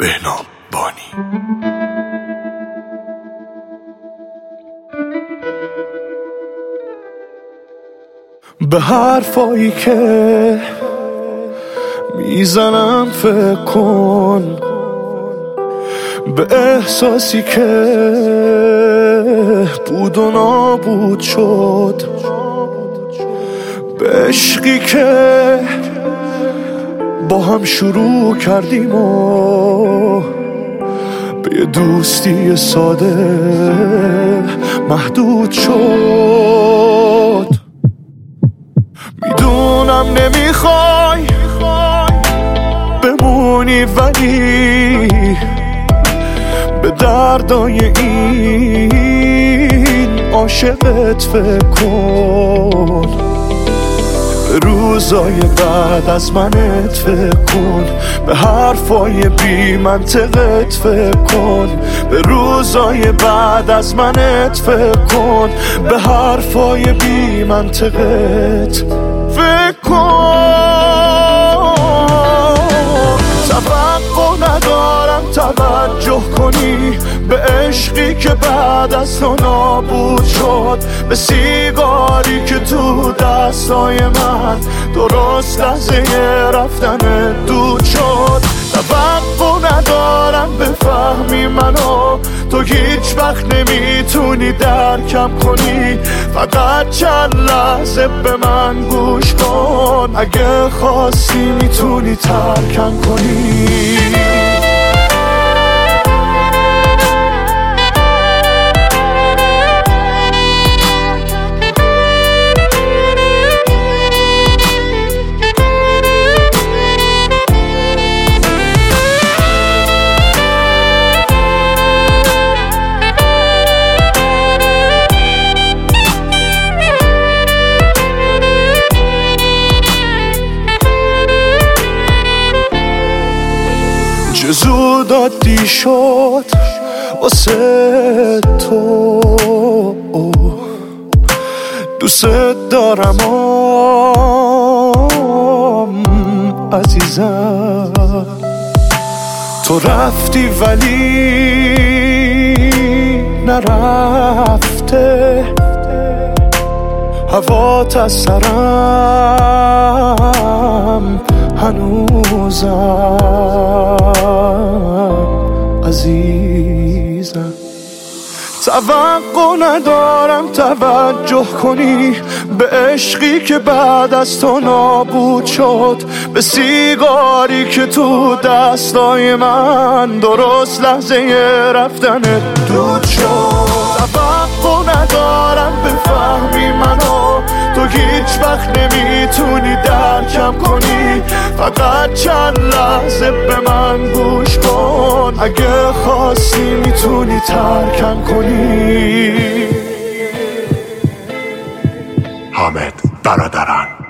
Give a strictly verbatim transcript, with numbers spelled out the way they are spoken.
بهنام بانی. به حرفایی که میزنم فکر کن، به احساسی که بود و نابود شد، به عشقی که با هم شروع کردیم و به یه دوستی ساده محدود شد. میدونم نمیخوای بمونی، ولی به دردای این عاشقت فکر کن، به روزای بعد از منت فکر کن، به حرفای بی منطقت فکر کن، به روزای بعد از منت فکر کن، به حرفای بی منطقت فکر کن. توقع ندارم توجه کنی به عشقی که بعد از تو نابود شد، به سیگاری که تو دستای من درست لحظه رفتن دود شد. توقع ندارم بفهمی منو، تو هیچ وقت نمیتونی درکم کنی، فقط چند لحظه به من گوش کن، اگه خواستی میتونی ترکم کنی. زود عادی شد واسه تو، دوست دارم آم عزیزم. تو رفتی ولی نرفته، هوات از سرم هنوزم عزیزم. توقع ندارم توجه کنی به عشقی که بعد از تو نابود شد، به سیگاری که تو دستای من درست لحظه رفتن دود شد. توقع ندارم بفهمی منو، تو هیچ وقت نمیتونی درکم کنی، فقط چند لحظه به من گوش کن، اگه خواستی میتونی ترکم کنی. حامد برادران.